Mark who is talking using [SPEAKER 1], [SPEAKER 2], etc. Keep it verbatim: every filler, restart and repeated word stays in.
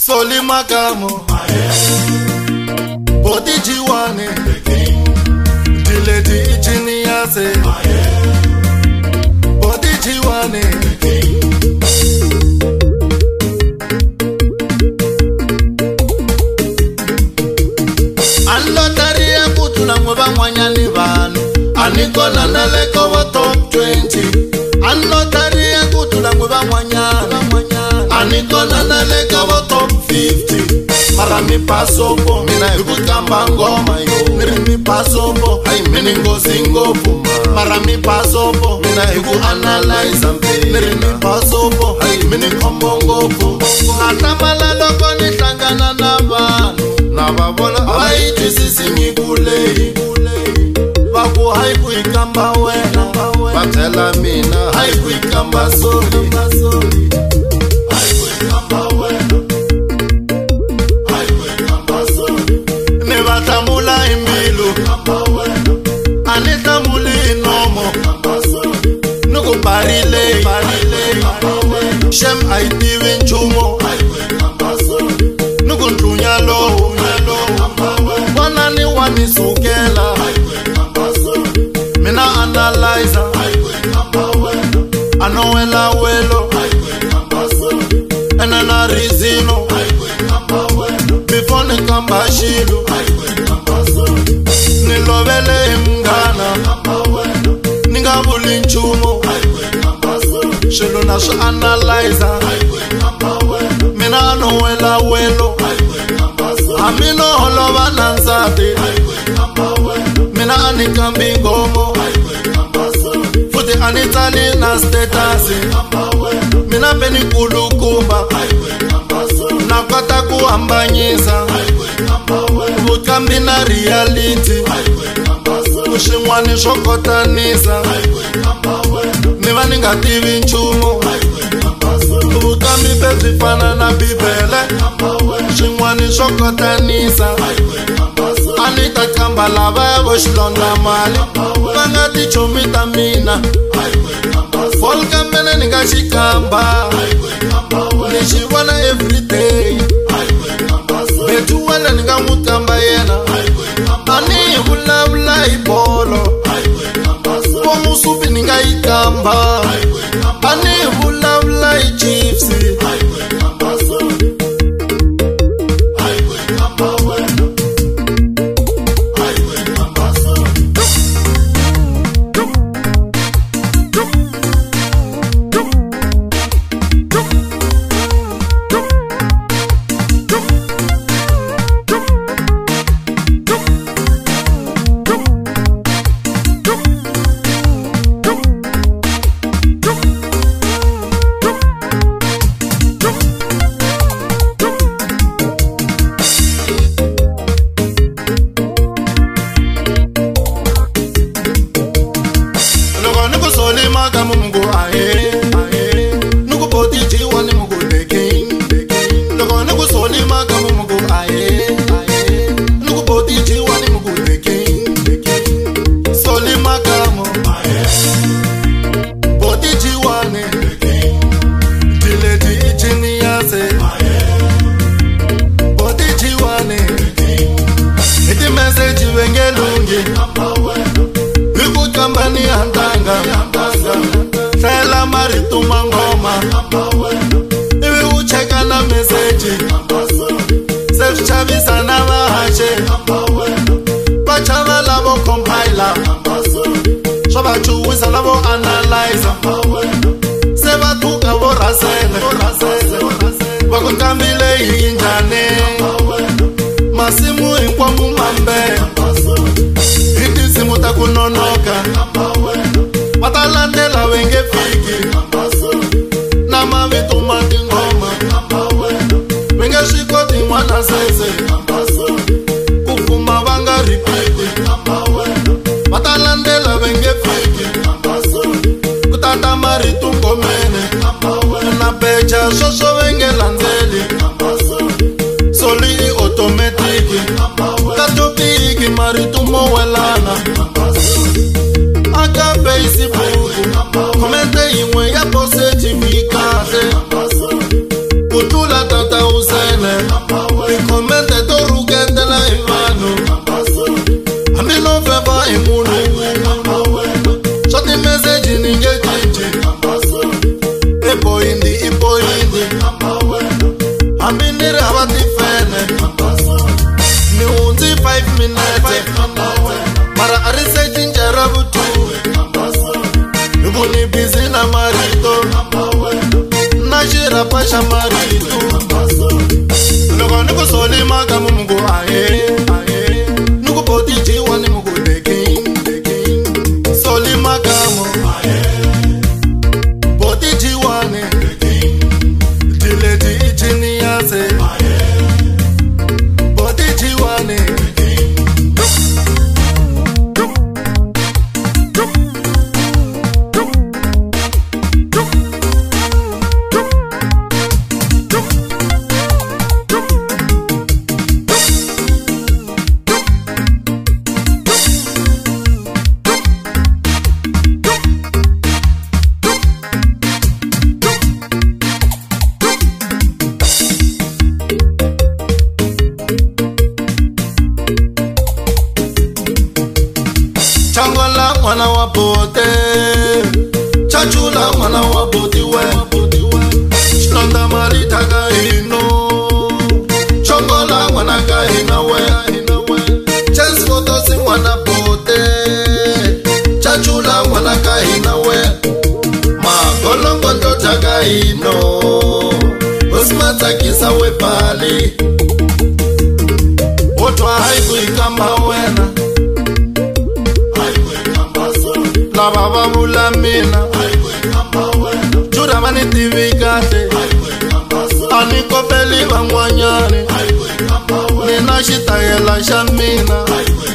[SPEAKER 1] Soli Magamo, Body Jiwane, Diledi Geniase, Body Jiwane, Anlotaria Putula Mwanyani Vanu, Anikona Naleko wa top twenty, Anlotaria Putula Mwanyana, Anikona Naleko wa top fifty. Marami pasopo, mina iku kamba ngoma yo. Mirimi pasopo, ay mini ngozi ngopu. Marami pasopo, mina iku analyze ampe. Mirimi pasopo, ay mini kombo ngopu. Natamala loko ni tangana na vanu. Na babola, ay jisisi ngikule. Baku haiku ikamba wena. Batela mina, haiku ikamba soli. Haiku ikamba wena. Batamula imbilu Anita muli inomo Nuku barile Shem aitiwi nchumo Nuku ntunyalo Wanani wani sukela Mina analyzer Anowela welo Enana rizino Before ni kamba shilu Nilovele mgana Ningabuli nchumo Shilu nasho analyzer Mina anowela welo Amino holova nansate Mina anikambi ngomo Futi anitali na statasi Mina peni kulukumba Nakata kuambanyisa Bukambi na reality Ushimwani shokotanisa Niva ningativi nchumo Bukambi pezifana na bibele Ushimwani shokotanisa Anita kamba lava evo shilonda mali Kangati chomita mina Volka mene ninga shikamba Nishiwana everyday Betu wana ninga mutamba yena Ani hula hula ibolo Pomu supi ninga ikamba Ani hula hula ichipsi Soli Magamo mungu ae Nuku body jiwani mungu deki Logo nuku Soli Magamo mungu ae Nuku body jiwani mungu deki Soli Magamo Body jiwani Diledi geniase Body jiwani Iti message wengelungi Wiku kambani antanga Fela maritu mangoma Iwi ucheka na meseji Self chavisa na vahache Bachava lavo compiler Shoba chuwisa lavo analyzer Seva tuka vo rasele Wakutambile injane Masimu inkwa mumambe Hiti simu takunonoka Watalandela wenge fiki Na mavitu mati ngoma Wenge shikoti mwana sese Kufuma vanga ripiti Watalandela wenge fiki Kutata maritu ngomene Na pecha shosho wenge lanzeli Soli automatiki Katupiki maritu mowelana Aka Facebook Komente imwe ya positive ikase Kutula tata usene ipoindi ipoindi hambi ni ri hava tifene ni hundzi five minutes mara a ri se cinca ra vutu hiku ni busy na marito na xirhapa xa marito loko ni ku soli maka mumungu ahe ni ku botijiwa ni muku leking soli makamo botijiwane dileti ichiniase botijiwane Changola mwana wa bote Chachula mwana wa boti we Chlonda marita ka hino Chongola mwana ka hina we Chance photo si mwana bote Chachula mwana ka hina we Magolongo ndo chaka hino Osmata kisa we pali Otwa haiku ikamba wena Lava vavula mina Chura mani tivi kate Ani kopeli van'wanyani Nina xitayela xa mina